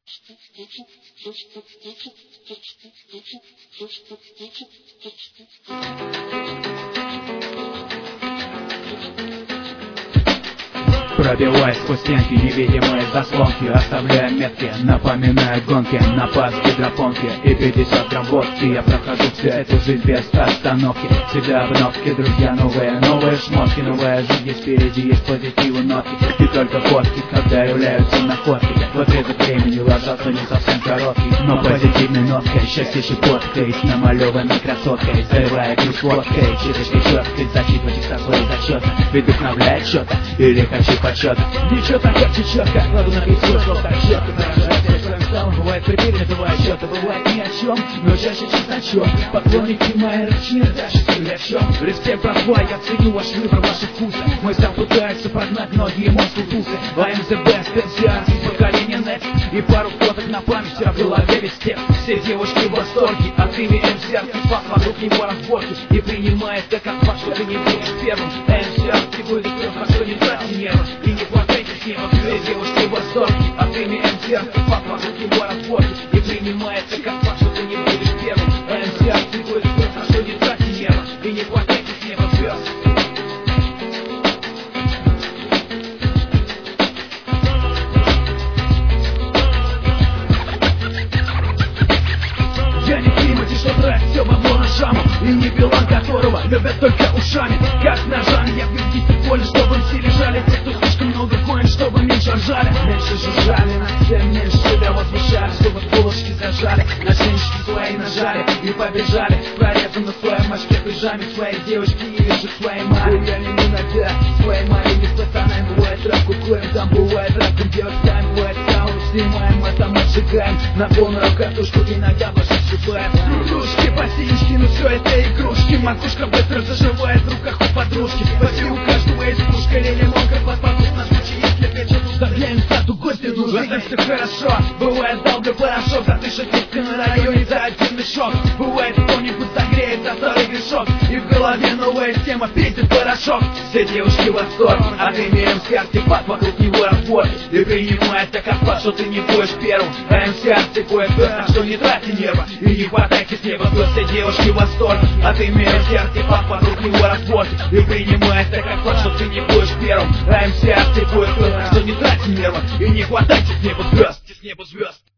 Пробиваясь сквозь стенки, невидимые заслонки, оставляя метки, напоминая гонки на пас гидропонки и 50 грамм водки. Я прохожу всю эту жизнь без остановки. Всегда обновки, друзья новые шмотки. Новая жизнь есть впереди, есть позитивы нотки. И только фотки, когда являются находки. В отрезок времени ложатся не совсем короткий, но позитивной ноткой, счастье щепоткой, с намалеванной красоткой, заливая грудь водкой, читочкой четкой, зачитывать их свои зачеты. Ведь вдохновляет что-то или хочу почета. Ничего так как четко, кладу на письмо, что так четко выражать своим сталом. Бывает припили, бывает что-то, бывает ни о чем, но чаще чесночок. Поклонники мои рычины, дальше стрелячом. Респект, братва, я ценю ваш выбор, ваши вкусы. Мой стал пытается прогнать многие эмоции тусы. I'm the best, NCR, поколение Next. И пару фоток на память, вчера в голове весь текст. Все девушки в восторге от имени NCR, факт вокруг него разборки. И принимает это как факт, что ты не будешь первым. NCR, ты будешь первым, что не тратить нервы. И не хватайте с ним, все девушки в восторге от имени NCR, факт вокруг него разборки. И принимается как факт, что ты не будешь первым. NCR, ты будешь первым, что не тратить нервы. И не хватайте с ним, звезд. Я не Тимати, что тратит все бабло на шаму. И не Билан, которого любят только ушами. Как ножами я бью в поле, чтобы все лежали. Те, кто слишком много коин, чтобы меньше ржали. Меньше жужжали, на все меньше себя возвышали. Чтобы булочки зажали, на женщины свои нажали. И побежали, прорезом на своем очке пижаме. Своей девочки или же своей маме. Я не иногда своей маме не пацанаем. Бывает рэп, кукуем, там бывает рэп, делать тайм, бывает каун. Снимаем, а там отжигаем. На полную катушку иногда ваши сшибаем. Кружки, посинички, ну все это игрушки. Макушка быстро заживает в руках у подружки. Почти у каждого есть пушка или лимонка. Под подух на случай, если вечер нужно. Для инстату гости нужны. В этом все хорошо. Бывает долго порошок, затышит песни на районе за один мешок. Бывает кто-нибудь согреет за старый грешок. И в голове новая тема, пиздит порошок. Все девушки в восторге от имени МС артефакт, вокруг него разбор. И принимает так как факт, что ты не будешь первым. А МС артефакт, так что не трати нервы. И не хватайте с неба, все девушки в восторге от имени МС артефакт, вокруг него разбор. И принимает так как факт, что ты не будешь первым. А МС артефакт, так что не трати нервы. И не хватайте с неба звезд.